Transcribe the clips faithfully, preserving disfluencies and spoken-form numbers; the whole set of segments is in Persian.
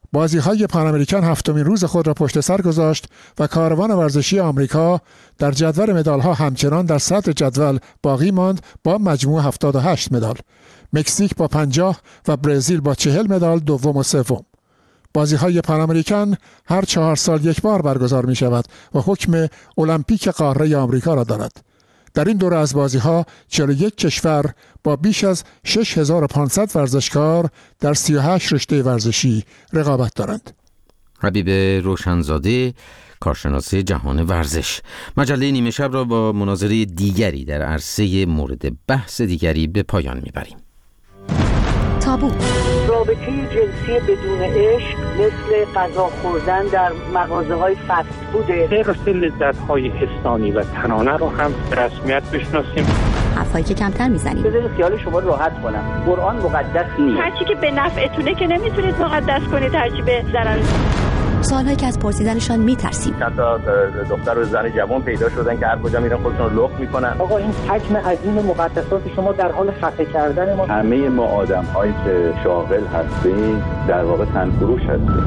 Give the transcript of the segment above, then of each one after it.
بازی‌های پان امریکن هفتمین روز خود را پشت سر گذاشت و کاروان ورزشی آمریکا در جدول مدال‌ها همچنان در صدر جدول باقی ماند با مجموع هفتاد و هشت مدال. مکزیک با پنجاه و برزیل با چهل مدال دوم و سوم. بازی‌های پان امریکن هر چهار سال یک بار برگزار می‌شود و حکم المپیک قاره آمریکا را دارد. در این دوره از بازی‌ها چهل و یک کشور با بیش از شش هزار و پانصد ورزشکار در سی و هشت رشته ورزشی رقابت دارند. حبیب روشنزاده، کارشناس جهان ورزش. مجله نیمه شب را با مناظره دیگری در عرصه مورد بحث دیگری به پایان می‌بریم. تابو. رابطه جنسی بدون عشق مثل غذا خوردن در مغازه‌های فست فوده. غیر لذت‌های حسانی و تنانه رو هم به رسمیت بشناسیم. حرفایی که کمتر میزنیم. بذارید خیال شما راحت کنم. قرآن مقدس نیست. هرچی که به نفعتونه که نمیتونید مقدس کنید، هرچی به ضرر. سوالهایی که از پرسیدنشان میترسیم. حتی دختر و زن جوان پیدا شدن که هر کجا میرن خودشون رو لخت میکنن. آقا این حجم عظیم مقدسات شما در حال خفه کردن ما. همه ما آدم‌هایی که شاغل هستیم در واقع تنفروش هستیم.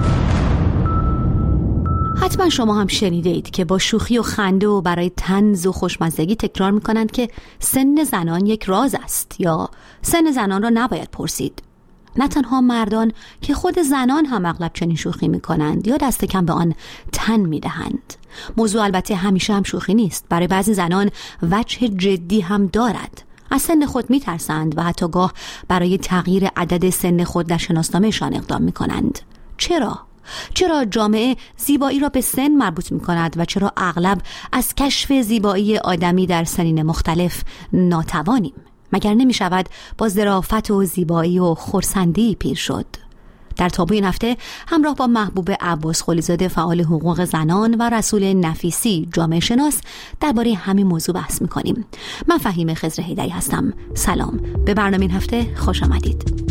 حتما شما هم شنیده اید که با شوخی و خنده و برای طنز و خوشمزگی تکرار میکنند که سن زنان یک راز است یا سن زنان را نباید پرسید. نه تنها مردان که خود زنان هم اغلب چنین شوخی میکنند یا دست کم به آن تن میدهند. موضوع البته همیشه هم شوخی نیست. برای بعضی زنان وجه جدی هم دارد. از سن خود میترسند و حتی گاه برای تغییر عدد سن خود در شناسنامه‌شان اقدام میکنند. چرا؟ چرا جامعه زیبایی را به سن مربوط میکند و چرا اغلب از کشف زیبایی آدمی در سنین مختلف ناتوانیم؟ مگر نمی شود با ظرافت و زیبایی و خرسندی پیر شد؟ در تابو این هفته همراه با محبوب عباس خلیزاده فعال حقوق زنان و رسول نفیسی جامعه شناس درباره همین موضوع بحث میکنیم. من فهیم خضر حیدری هستم. سلام، به برنامه این هفته خوش آمدید.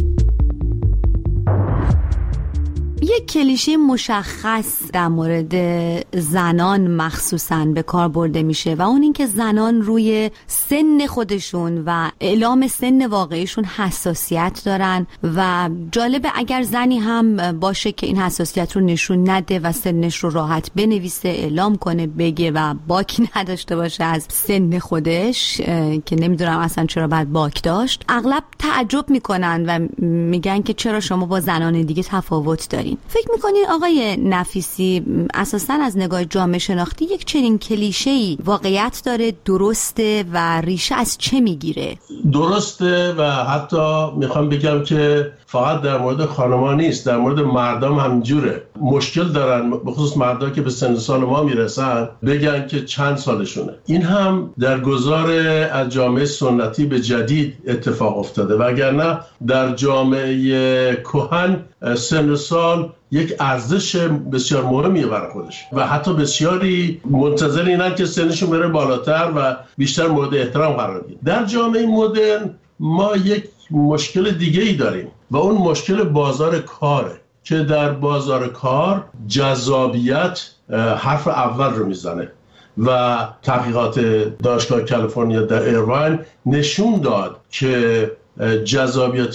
یک کلیشه مشخص در مورد زنان مخصوصاً به کار برده میشه و اون این که زنان روی سن خودشون و اعلام سن واقعیشون حساسیت دارن و جالبه اگر زنی هم باشه که این حساسیت رو نشون نده و سنش رو راحت بنویسه، اعلام کنه، بگه و باکی نداشته باشه از سن خودش که نمیدونم اصلا چرا باید باک داشت، اغلب تعجب میکنن و میگن که چرا شما با زنان دیگه تفاوت دارین. فکر میکنین آقای نفیسی اساساً از نگاه جامعه شناختی یک چنین کلیشه‌ای واقعیت داره، درسته و ریشه از چه میگیره؟ درسته و حتی میخوام بگم که فقط در مورد خانم‌ها نیست، در مورد مردم هم جوره. مشکل دارن به خصوص مردها که به سن سال ما میرسن بگن که چند سالشونه. این هم در گذار از جامعه سنتی به جدید اتفاق افتاده وگرنه در جامعه کهن سن سال یک ارزش بسیار مهمیه برای خودش و حتی بسیاری منتظر اینن که سنشون بره بالاتر و بیشتر مورد احترام قرار بگیره. در جامعه مدرن ما یک مشکل دیگه ای داریم و اون مشکل بازار کاره که در بازار کار جذابیت حرف اول رو میزنه و تحقیقات دانشگاه کالیفرنیا در ایرواین نشون داد که جذابیت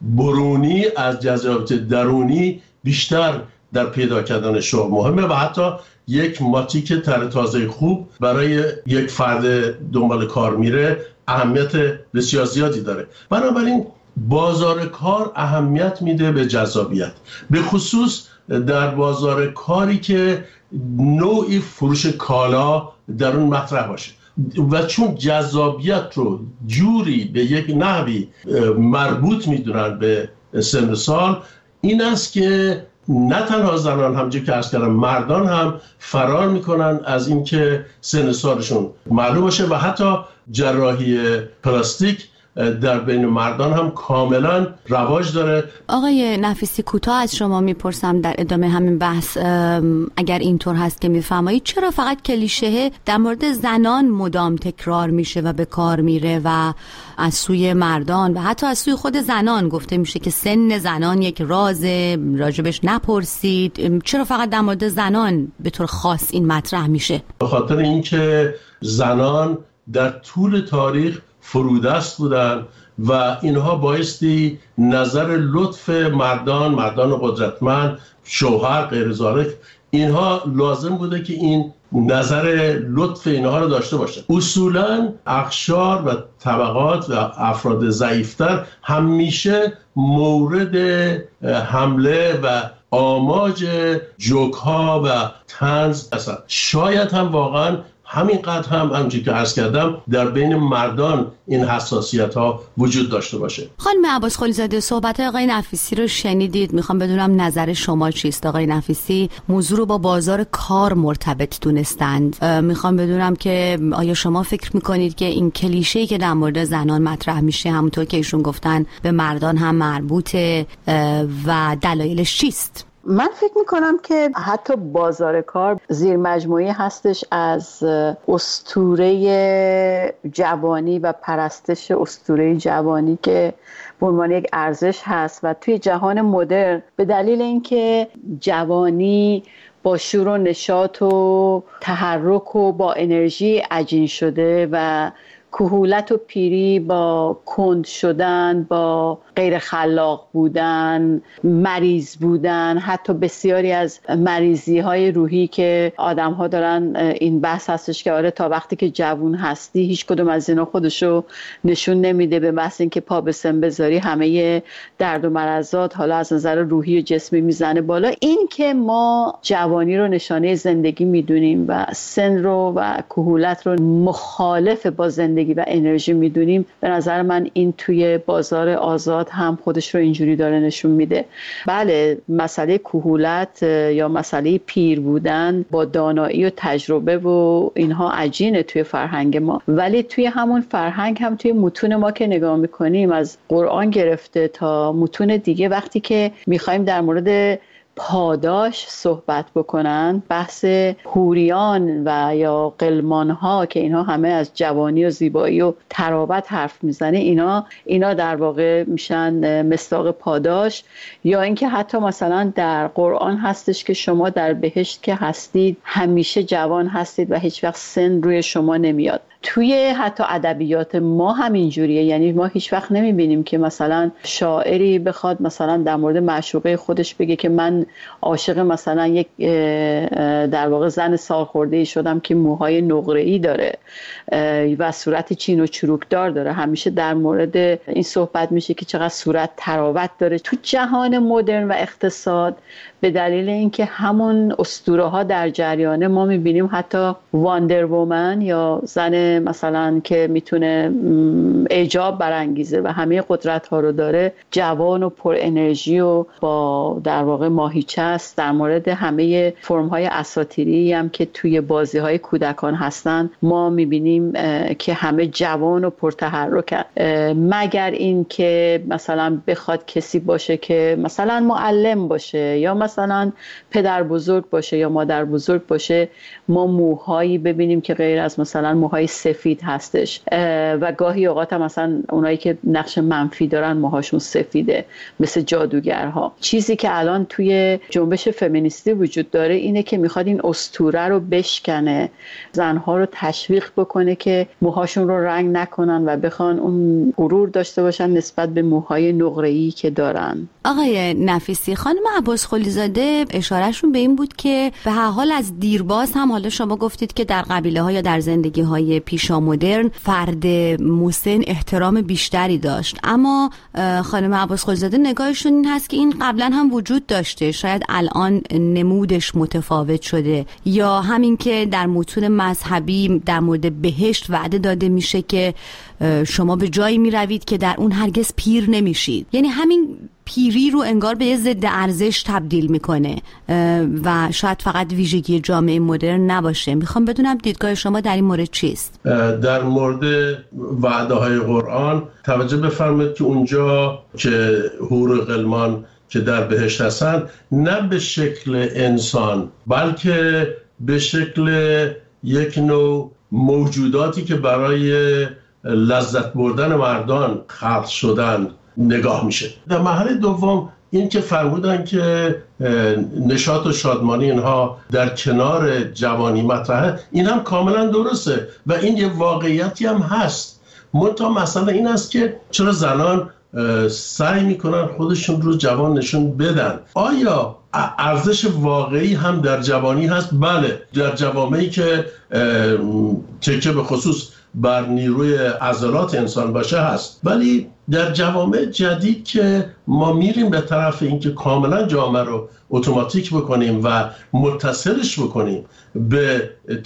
برونی از جذابیت درونی بیشتر در پیدا کردن شغل مهمه و حتی یک ماتیک تر تازه خوب برای یک فرد دنبال کار میره اهمیت بسیار زیادی داره. بنابراین بازار کار اهمیت میده به جذابیت، به خصوص در بازار کاری که نوعی فروش کالا در اون مطرح باشه و چون جذابیت رو جوری به یک نحوی مربوط میدونن به سن سال، این است که نه تنها زنان همونجوری که عرض کردم مردان هم فرار میکنن از اینکه سن سالشون معلوم باشه و حتی جراحی پلاستیک در بین مردان هم کاملا رواج داره. آقای نفیسی کوتاه از شما میپرسم در ادامه همین بحث اگر اینطور هست که میفرمایید چرا فقط کلیشه در مورد زنان مدام تکرار میشه و به کار میره و از سوی مردان و حتی از سوی خود زنان گفته میشه که سن زنان یک رازه، راجبش نپرسید؟ چرا فقط در مورد زنان به طور خاص این مطرح میشه؟ به خاطر اینکه زنان در طول تاریخ فرودست بودن و اینها بایستی نظر لطف مردان مردان قدرتمند شوهر غیر زالک، اینها لازم بوده که این نظر لطف اینها رو داشته باشه. اصولاً اقشار و طبقات و افراد ضعیفتر همیشه مورد حمله و آماج جوک ها و طنز هستند. شاید هم واقعاً همینقدر هم همونجوری که عرض کردم در بین مردان این حساسیت ها وجود داشته باشه. خانم عباس خلیزاده، صحبت آقای نفیسی رو شنیدید. میخوام بدونم نظر شما چیست. آقای نفیسی موضوع رو با بازار کار مرتبط دونستند. میخوام بدونم که آیا شما فکر میکنید که این کلیشه‌ای که در مورد زنان مطرح میشه همونطور که ایشون گفتن به مردان هم مربوطه و دلایلش چیست؟ من فکر میکنم که حتی بازار کار زیر مجموعی هستش از اسطوره جوانی و پرستش اسطوره جوانی که به عنوان یک ارزش هست و توی جهان مدرن به دلیل اینکه جوانی با شور و نشاط و تحرک و با انرژی عجین شده و کهولت و پیری با کند شدن، با غیر خلاق بودن، مریض بودن، حتی بسیاری از مریضی های روحی که آدم ها دارن، این بحث هستش که آره تا وقتی که جوون هستی هیچ کدوم از اینا خودشو نشون نمیده، به بحث این که پا به سن بذاری همه درد و مرضات حالا از نظر روحی و جسمی میزنه بالا. این که ما جوانی رو نشانه زندگی میدونیم و سن رو و کهولت رو مخالف با زندگی و انرژی میدونیم، به نظر من این توی بازار آزاد هم خودش رو اینجوری داره نشون میده. بله، مسئله کهولت یا مسئله پیر بودن با دانایی و تجربه و اینها عجینه توی فرهنگ ما، ولی توی همون فرهنگ هم توی متون ما که نگاه میکنیم از قرآن گرفته تا متون دیگه، وقتی که میخوایم در مورد پاداش صحبت بکنن، بحث حوریان و یا غلمان ها که اینها همه از جوانی و زیبایی و تراوت حرف میزنه، اینا اینا در واقع میشن مصداق پاداش. یا اینکه حتی مثلا در قرآن هستش که شما در بهشت که هستید همیشه جوان هستید و هیچ وقت سن روی شما نمیاد. توی حتی ادبیات ما همین جوریه، یعنی ما هیچ وقت نمیبینیم که مثلا شاعری بخواد مثلا در مورد معشوقه خودش بگه که من عاشق مثلا یک در واقع زن سالخورده‌ای شدم که موهای نقره‌ای داره و صورت چین و چروکدار داره. همیشه در مورد این صحبت میشه که چقدر صورت تراوت داره. تو جهان مدرن و اقتصاد به دلیل اینکه همون اسطوره ها در جریانه، ما میبینیم حتی واندر وومن یا زن مثلا که میتونه اعجاب برانگیزه و همه قدرت ها رو داره، جوان و پر انرژی و با در واقع ماهیچه است. در مورد همه فرم های اساطیری هم که توی بازی های کودکان هستن ما میبینیم که همه جوان و پر تحرکن، مگر این که مثلا بخواد کسی باشه که مثلا معلم باشه یا مثلا پدر بزرگ باشه یا مادر بزرگ باشه، ما موهایی ببینیم که غیر از مثلا موهای سفید هستش و گاهی اوقات هم مثلا اونایی که نقش منفی دارن موهاشون سفیده مثل جادوگرها. چیزی که الان توی جنبش فمینیستی وجود داره اینه که میخواد این اسطوره رو بشکنه، زنها رو تشویق بکنه که موهاشون رو رنگ نکنن و بخوان اون غرور داشته باشن نسبت به موهای نقره‌ای که دارن. آقای نفیسی، خانم عباس خلیزاده اشارهشون به این بود که به هر حال از دیرباز هم، حالا شما گفتید که در قبیله ها یا در زندگی های پیشا مدرن فرد مسن احترام بیشتری داشت، اما خانم عباس خلیزاده نگاهشون این هست که این قبلا هم وجود داشته، شاید الان نمودش متفاوت شده، یا همین که در متون مذهبی در مورد بهشت وعده داده میشه که شما به جایی میروید که در اون هرگز پیر نمیشید، یعنی همین پیری رو انگار به یه ضد ارزش تبدیل میکنه و شاید فقط ویژگی جامعه مدرن نباشه. میخوام بدونم دیدگاه شما در این مورد چیست؟ در مورد وعده های قرآن توجه بفرمایید که اونجا که حور و غلمان که در بهشت هستن نه به شکل انسان بلکه به شکل یک نوع موجوداتی که برای لذت بردن مردان خلق شدن نگاه میشه. در مرحله دوم این که فرمودن که نشاط و شادمانی اینها در کنار جوانی مطرحه، این هم کاملا درسته و این یه واقعیتی هم هست. منتها مثلا این است که چرا زنان سعی میکنن خودشون رو جوان نشون بدن؟ آیا ارزش واقعی هم در جوانی هست. بله، در جوامعی که تکیه به خصوص بر نیروی عضلات انسان باشه هست، ولی در جوامع جدید که ما میریم به طرف اینکه کاملا جامعه رو اتوماتیک بکنیم و متصلش بکنیم به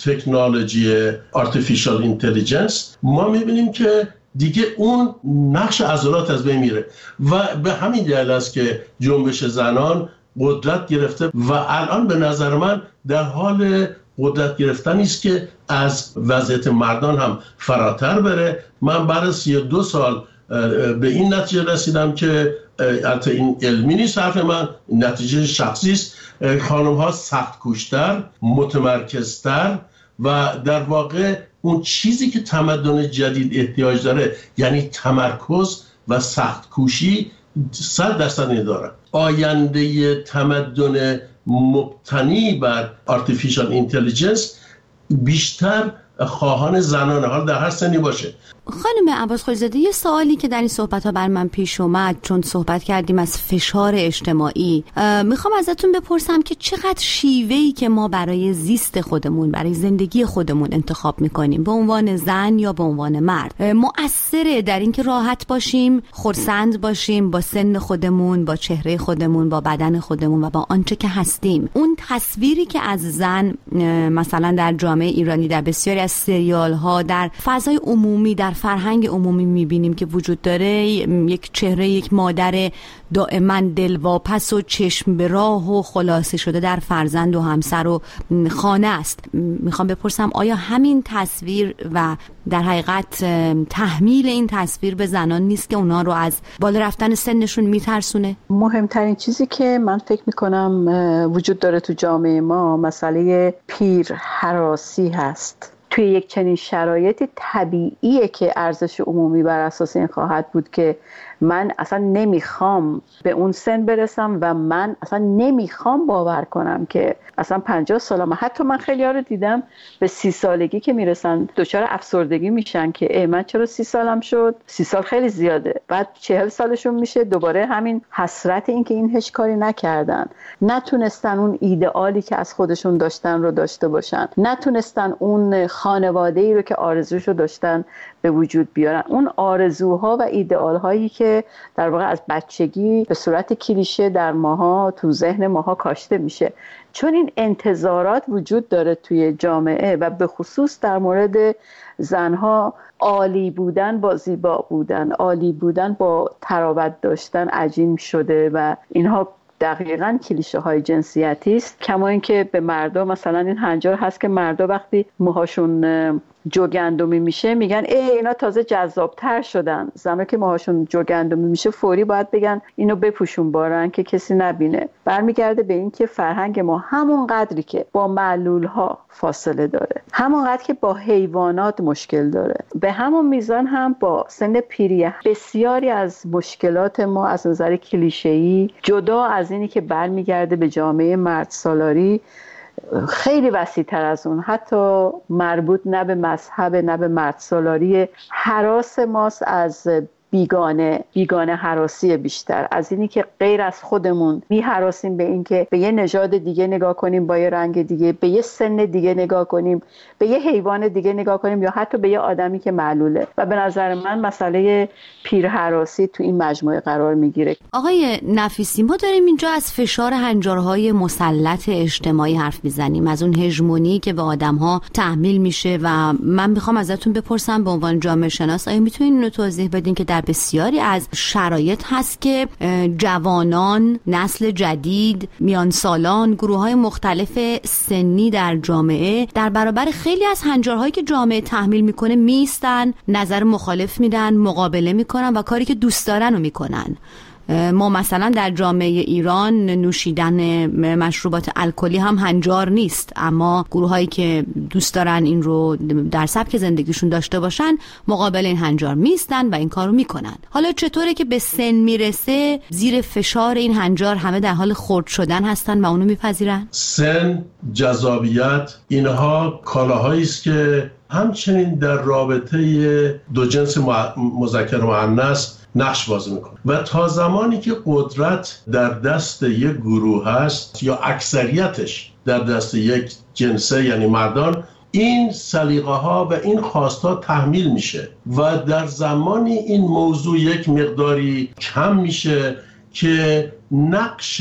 تکنولوژی آرتفیشال اینتلیجنس، ما میبینیم که دیگه اون نقش عضلات از بین میره و به همین دلیل است که جنبش زنان قدرت گرفته و الان به نظر من در حال قدرت گرفتن است که از وضعیت مردان هم فراتر بره. من بعد از سی و دو سال به این نتیجه رسیدم که البته این علمی نیست حرف من، نتیجه شخصی است، خانم ها سخت کوشتر، متمرکزتر و در واقع اون چیزی که تمدن جدید احتیاج داره، یعنی تمرکز و سخت کوشی، صد درصد نداره. آینده تمدن مبتنی بر آرتفیشال اینتلیجنس بیشتر خواهان زنانه، حال در هر سنی باشه. خانم عباس خلیزاده، یه سوالی که در این صحبت‌ها بر من پیش اومد، چون صحبت کردیم از فشار اجتماعی، میخوام ازتون بپرسم که چقدر شیوهی که ما برای زیست خودمون، برای زندگی خودمون انتخاب میکنیم به عنوان زن یا به عنوان مرد، مؤثره در اینکه راحت باشیم، خرسند باشیم با سن خودمون، با چهره خودمون، با بدن خودمون و با آنچه که هستیم. اون تصویری که از زن مثلا در جامعه ایرانی، در بسیاری از سریال‌ها، در فضای عمومی، در فرهنگ عمومی میبینیم که وجود داره، یک چهره یک مادر دائما دلواپس و چشم به راه و خلاصه شده در فرزند و همسر و خانه است. میخوام بپرسم آیا همین تصویر و در حقیقت تحمیل این تصویر به زنان نیست که اونا رو از بالا رفتن سنشون میترسونه؟ مهمترین چیزی که من فکر میکنم وجود داره تو جامعه ما مسئله پیر هراسی هست. توی یک چنین شرایطی طبیعیه که ارزش عمومی بر اساس این خواهد بود که من اصلا نمیخوام به اون سن برسم و من اصلا نمیخوام باور کنم که اصلا پنجاه سالم. حتی من خیلی ها رو دیدم به سی سالگی که میرسن دچار افسردگی میشن که ای من چرا سی سالم شد، سی سال خیلی زیاده. بعد چهل سالشون میشه دوباره همین حسرت این که این هیچ کاری نکردن، نتونستن اون ایدئالی که از خودشون داشتن رو داشته باشن، نتونستن اون خانواده‌ای رو که آرزوشو داشتن به وجود بیارن. اون آرزوها و ایدئال‌هایی که در واقع از بچگی به صورت کلیشه در ماها، تو ذهن ماها کاشته میشه، چون این انتظارات وجود داره توی جامعه و به خصوص در مورد زنها، عالی بودن با زیبا بودن، عالی بودن با تراوت داشتن عجین شده و اینها دقیقاً کلیشه های جنسیتی است. کما اینکه به مردا مثلا این هنجار هست که مردا وقتی موهاشون جوگندمی میشه میگن ای اینا تازه جذابتر شدن. زنا که موهاشون جوگندمی میشه فوری باید بگن اینو بپوشون بارن که کسی نبینه. برمیگرده به این که فرهنگ ما همون قدری که با معلول ها فاصله داره، همون قدر که با حیوانات مشکل داره، به همون میزان هم با سن پیری بسیاری از مشکلات ما از نظر کلیشه‌ای، جدا از اینی که برمیگرده به جامعه مرد سالاری، خیلی وسیع‌تر از اون، حتی مربوط نه به مذهب نه به مرد سالاری، هراس ماست از بیگانه بیگانه هراسی بیشتر از اینی که غیر از خودمون می هراسیم به این که به یه نژاد دیگه نگاه کنیم، با یه رنگ دیگه، به یه سن دیگه نگاه کنیم، به یه حیوان دیگه نگاه کنیم یا حتی به یه آدمی که معلوله. و به نظر من مسئله پیر هراسی تو این مجموعه قرار میگیره. آقای نفیسی، ما داریم اینجا از فشار هنجارهای مسلط اجتماعی حرف میزنیم، از اون هژمونی که به آدم‌ها تحمیل میشه و من میخوام ازتون بپرسم به عنوان جامعه شناس، آیا میتونین اینو توضیح بدین که در بسیاری از شرایط هست که جوانان، نسل جدید، میان سالان، گروه‌های مختلف سنی در جامعه در برابر خیلی از هنجارهایی که جامعه تحمیل میکنه میستن، نظر مخالف میدن، مقابله میکنن و کاری که دوست دارن رو میکنن. ما مثلا در جامعه ایران نوشیدن مشروبات الکلی هم هنجار نیست، اما گروهایی که دوست دارن این رو در سبک زندگیشون داشته باشن مقابل این هنجار میستن و این کار رو میکنن. حالا چطوره که به سن میرسه زیر فشار این هنجار همه در حال خرد شدن هستن و اونو میپذیرن؟ سن، جذابیت، اینها کالاهایی است که همچنین در رابطه دو جنس مذکر و مؤنث نقش بازی میکنه و تا زمانی که قدرت در دست یک گروه هست یا اکثریتش در دست یک جنسه یعنی مردان، این سلیقه ها و این خواستها تحمیل میشه و در زمانی این موضوع یک مقداری کم میشه که نقش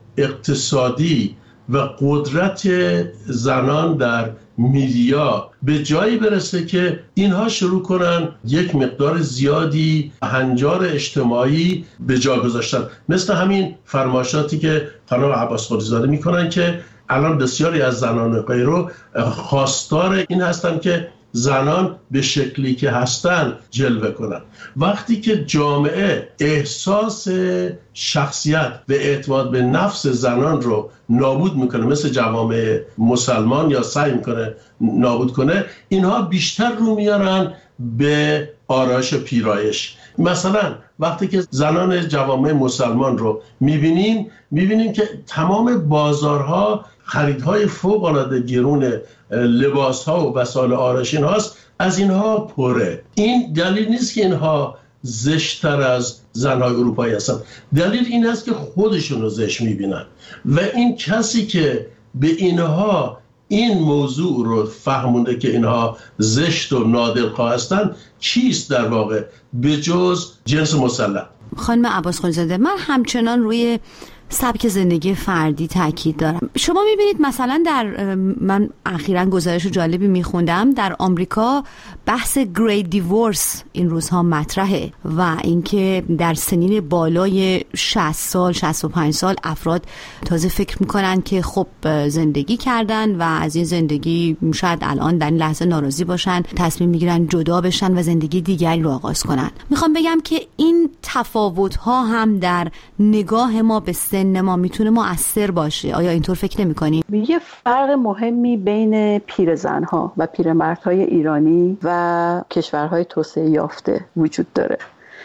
اقتصادی و قدرت زنان در میدیا به جایی برسه که اینها شروع کنن یک مقدار زیادی هنجار اجتماعی به جا گذاشتن، مثل همین فرمایشاتی که خانم عباس خلیزاده میکنن که الان بسیاری از زنان غیرو خواستار این هستن که زنان به شکلی که هستن جلوه کنن. وقتی که جامعه احساس شخصیت و اعتماد به نفس زنان رو نابود میکنه، مثل جوامع مسلمان یا سعی میکنه نابود کنه، اینها بیشتر رو میارن به آرایش و پیرایش. مثلا وقتی که زنان جوامع مسلمان رو میبینیم میبینیم که تمام بازارها خریدهای فوق‌العاده گرون لباس‌ها و وسایل آرایشی هاست، از اینها پره. این دلیل نیست که اینها زشت‌تر از زن‌های اروپایی هستن، دلیل این است که خودشون رو زشت می‌بینن و این کسی که به اینها این موضوع رو فهمونده که اینها زشت و نادلخواه هستن چیست در واقع به جز جنس مسلح؟ خانم عباس خلیزاده، من همچنان روی سبک زندگی فردی تاکید دارم. شما میبینید مثلا در من اخیراً گزارش جالبی میخوندم در آمریکا بحث گری دیورس این روزها مطرحه و اینکه در سنین بالای شصت سال شصت و پنج سال افراد تازه فکر میکنن که خب زندگی کردن و از این زندگی شاید الان در این لحظه ناراضی باشن، تصمیم میگیرن جدا بشن و زندگی دیگری رو آغاز کنن. میخوام بگم که این تفاوت ها هم در نگاه ما به سن ما میتونه مؤثر باشه. آیا اینطور فکر نمی‌کنی؟ یه فرق مهمی بین پیرزن‌ها و پیرمردهای ایرانی و کشورهای توسعه یافته وجود داره.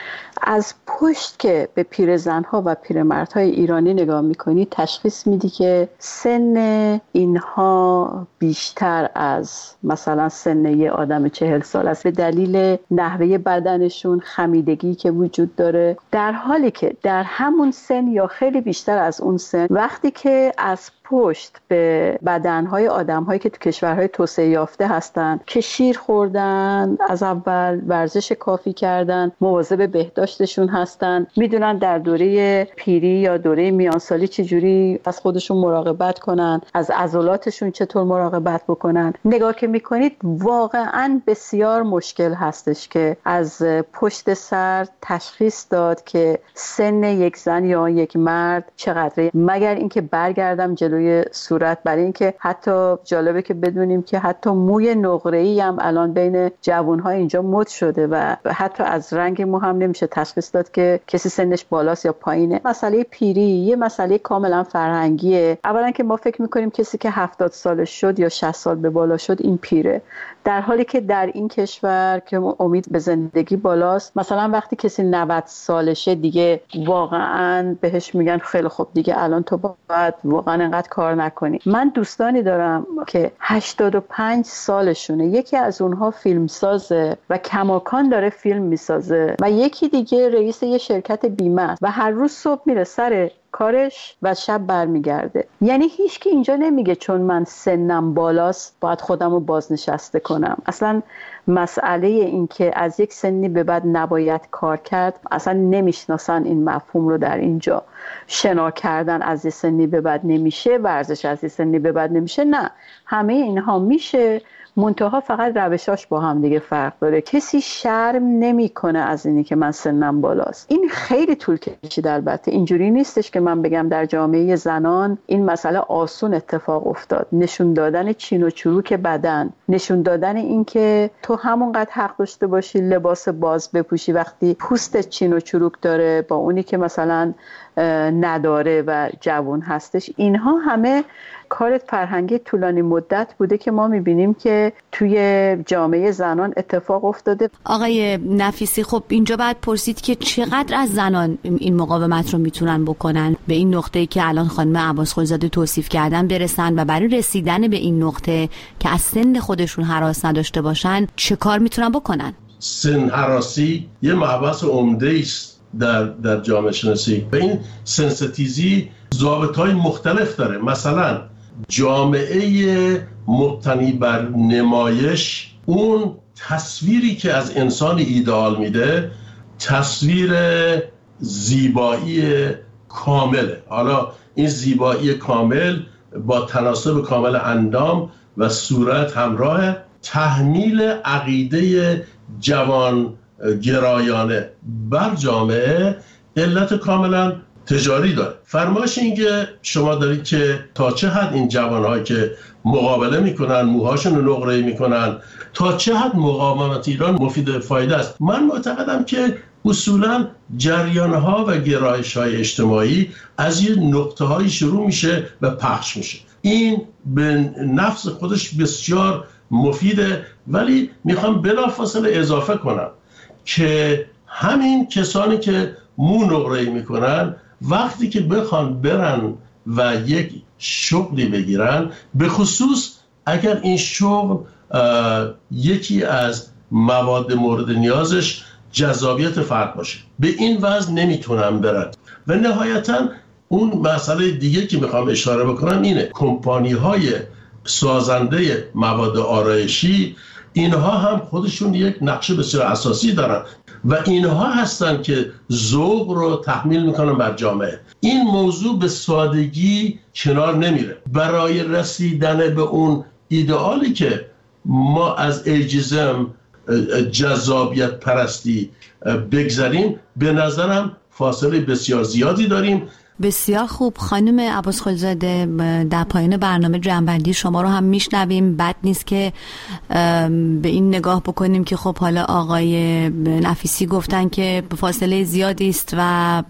از پشت که به پیرزن‌ها و پیرمردهای ایرانی نگاه می‌کنی تشخیص میدی که سن اینها بیشتر از مثلا سن یه آدم چهل سال است به دلیل نحوه بدنشون، خمیدگی که وجود داره، در حالی که در همون سن یا خیلی بیشتر از اون سن وقتی که از پشت به بدنهای آدم‌هایی که تو کشورهای توسعه یافته هستن که شیر خوردن، از اول ورزش کافی کردن، مواظب بهداشتشون هستن، میدونن در دوره پیری یا دوره میانسالی چجوری از خودشون مراقبت کنن، از عضلاتشون چطور مراقبت بکنن، نگاه که میکنید واقعاً بسیار مشکل هستش که از پشت سر تشخیص داد که سن یک زن یا یک مرد چقدره، مگر اینکه برگردم جلو صورت. برای اینکه حتی جالبه که بدونیم که حتی موی نقره‌ای هم الان بین جوان‌ها اینجا مد شده و حتی از رنگ مو هم نمیشه تشخیص داد که کسی سنش بالاست یا پایینه. مسئله پیری یه مسئله کاملا فرهنگیه. اولا که ما فکر می‌کنیم کسی که هفتاد سالش شد یا شصت سال به بالا شد این پیره، در حالی که در این کشور که امید به زندگی بالاست، مثلا وقتی کسی نود سالشه دیگه واقعا بهش میگن خیلی خوب دیگه الان تو باید واقعا انقدر کار نکنی. من دوستانی دارم که هشتاد و پنج سالشونه، یکی از اونها فیلمسازه و کماکان داره فیلم میسازه و یکی دیگه رئیس یه شرکت بیمه است و هر روز صبح میره سر کارش و شب برمیگرده. یعنی هیچ کی اینجا نمیگه چون من سنم بالاست باید خودم رو بازنشسته کنم. اصلا مسئله این که از یک سنی به بعد نباید کار کرد اصلا نمیشناسن این مفهوم رو در اینجا. شنا کردن از یک سنی به بعد نمیشه، ورزش از یک سنی به بعد نمیشه، نه همه اینها میشه، منتها فقط روشاش با هم دیگه فرق داره. کسی شرم نمیکنه از اینی که من سنم بالاست. این خیلی طول کشید. البته اینجوری نیستش که من بگم در جامعه زنان این مسئله آسون اتفاق افتاد. نشون دادن چین و چروک بدن، نشون دادن این که تو همونقدر حق داشته باشی لباس باز بپوشی وقتی پوستت چین و چروک داره با اونی که مثلا نداره و جوان هستش، اینها همه کار فرهنگی طولانی مدت بوده که ما میبینیم که توی جامعه زنان اتفاق افتاده. آقای نفیسی، خب اینجا باید پرسید که چقدر از زنان این مقاومت رو میتونن بکنن به این نقطه‌ای که الان خانم عباس خلیزاده توصیف کردن برسن و برای رسیدن به این نقطه که از سن خودشون هراس نداشته باشن چه کار میتونن بکنن؟ سن هراسی یه مبحث عمده است در در جامعه شناسی و این سنسیتیزی ضابطه‌های مختلف داره. مثلا جامعه مبتنی بر نمایش اون تصویری که از انسان ایدئال میده تصویر زیبایی کامله. حالا این زیبایی کامل با تناسب کامل اندام و صورت همراه تحمیل عقیده جوان گرایانه بر جامعه علت کاملا تجاری داره. فرمایش این که شما دارید که تا چه حد این جوان‌هایی که مقابله میکنن موهاشون رو نقره‌ای میکنن تا چه حد مقاومت ایران مفید فایده است. من معتقدم که اصولا جریان‌ها و گرایش‌های اجتماعی از یه نقطه‌هایی شروع میشه و پخش میشه. این به نفس خودش بسیار مفیده، ولی میخوام بلافاصله اضافه کنم که همین کسانی که مو نقره‌ای میکنن وقتی که بخوان برن و یک شغلی بگیرن، به خصوص اگر این شغل یکی از مواد مورد نیازش جذابیت فرد باشه، به این وضع نمیتونن برن. و نهایتاً اون مسئله دیگه که میخوام اشاره بکنم اینه، کمپانی های سازنده مواد آرایشی اینها هم خودشون یک نقش بسیار اساسی دارن و اینها هستن که ذوق رو تحمیل میکنن بر جامعه. این موضوع به سادگی کنار نمیره. برای رسیدن به اون ایدئالی که ما از ایجیزم جذابیت پرستی بگذریم، به نظرم فاصله بسیار زیادی داریم. بسیار خوب خانم عباس خلیل‌زاده، در پایان برنامه جنبندی شما رو هم میشنویم. بد نیست که به این نگاه بکنیم که خب حالا آقای نفیسی گفتن که فاصله زیادی است و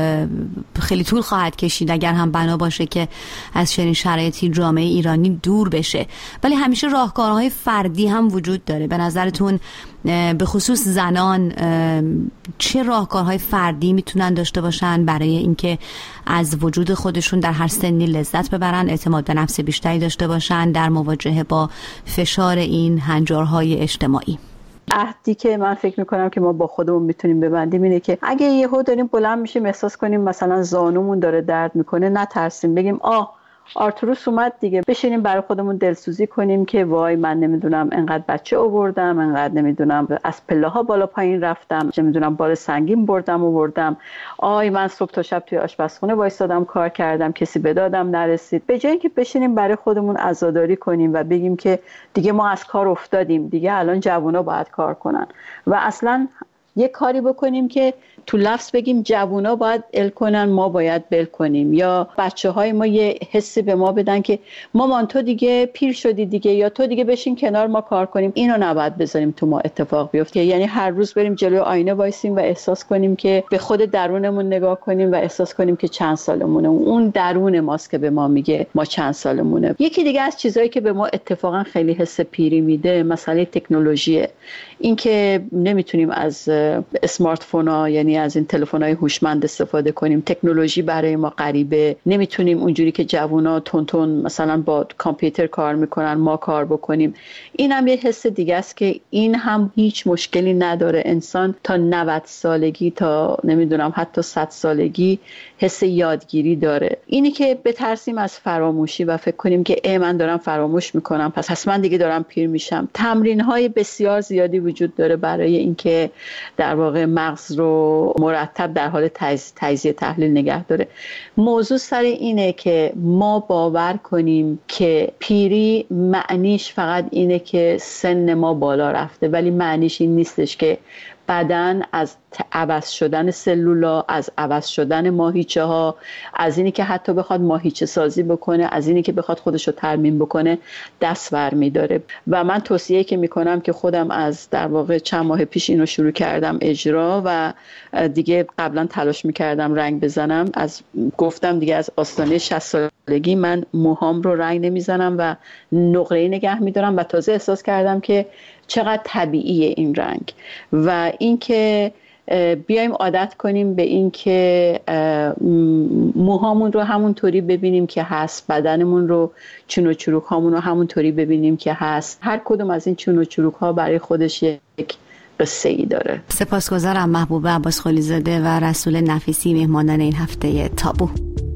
خیلی طول خواهد کشید اگر هم بنا باشه که از چنین شرایطی جامعه ایرانی دور بشه، ولی همیشه راهکارهای فردی هم وجود داره. به نظرتون به خصوص زنان چه راهکارهای فردی میتونن داشته باشن برای اینکه از وجود خودشون در هر سنی لذت ببرن، اعتماد به نفس بیشتری داشته باشن در مواجهه با فشار این هنجارهای اجتماعی؟ عهدی که من فکر میکنم که ما با خودمون میتونیم ببندیم اینه که اگه یهو داریم بلند میشیم احساس کنیم مثلا زانومون داره درد میکنه، نترسیم، بگیم آه آرتوروس اومد دیگه، بشینیم برای خودمون دلسوزی کنیم که وای من نمیدونم انقدر بچه آوردم، انقدر نمیدونم از پله ها بالا پایین رفتم، نمیدونم بار سنگین بردم آوردم، آی من صبح تا شب توی آشپزخونه وایسادم کار کردم کسی به دادم نرسید. به جای اینکه بشینیم برای خودمون عزاداری کنیم و بگیم که دیگه ما از کار افتادیم، دیگه الان جوونا باید کار کنن و اصلا یه کاری بکنیم که تو لفظ بگیم جوونا باید ال کنن ما باید بل کنیم، یا بچه های ما یه حسی به ما بدن که مامان تو دیگه پیر شدی دیگه، یا تو دیگه بشین کنار ما کار کنیم. اینو نباید بذاریم تو ما اتفاق بیفته. یعنی هر روز بریم جلوی آینه وایسیم و احساس کنیم که به خود درونمون نگاه کنیم و احساس کنیم که چند سالمونه، اون درون ماست که به ما میگه ما چند سالمونه. یکی دیگه از چیزایی که به ما اتفاقا خیلی حس پیری میده مسئله تکنولوژیه. این که نمیتونیم از اسمارت فونا یعنی از این تلفن‌های هوشمند استفاده کنیم، تکنولوژی برای ما غریبه، نمیتونیم اونجوری که جوونا تون تون مثلا با کامپیوتر کار میکنن ما کار بکنیم. این هم یه حس دیگه است که این هم هیچ مشکلی نداره. انسان تا نود سالگی تا نمیدونم حتی صد سالگی حس یادگیری داره. اینی که بترسیم از فراموشی و فکر کنیم که ای من دارم فراموش میکنم پس پس من دیگه دارم پیر میشم. تمرین‌های بسیار زیادی وجود داره برای اینکه در واقع مغز رو مرتب در حال تجزیه تحلیل نگه داره. موضوع سر اینه که ما باور کنیم که پیری معنیش فقط اینه که سن ما بالا رفته، ولی معنیش این نیستش که بدن از عوض شدن سلولا، از عوض شدن ماهیچه ها، از اینی که حتی بخواد ماهیچه سازی بکنه، از اینی که بخواد خودشو ترمیم بکنه دست برمی داره. و من توصیه که میکنم که خودم از در واقع چند ماه پیش اینو شروع کردم اجرا و دیگه قبلا تلاش میکردم رنگ بزنم، از گفتم دیگه از آستانه شصت سالگی من موهام رو رنگ نمیزنم و نقره‌ای نگه میدارم و تازه احساس کردم که چقدر طبیعیه این رنگ و اینکه بیایم عادت کنیم به این که موهامون رو همونطوری ببینیم که هست، بدنمون رو چون و چروک هامون رو همونطوری ببینیم که هست. هر کدوم از این چون و چروک ها برای خودش یک قصه ای داره. سپاسگزارم محبوبه عباس خلیزاده و رسول نفیسی، مهمانان این هفته تابو.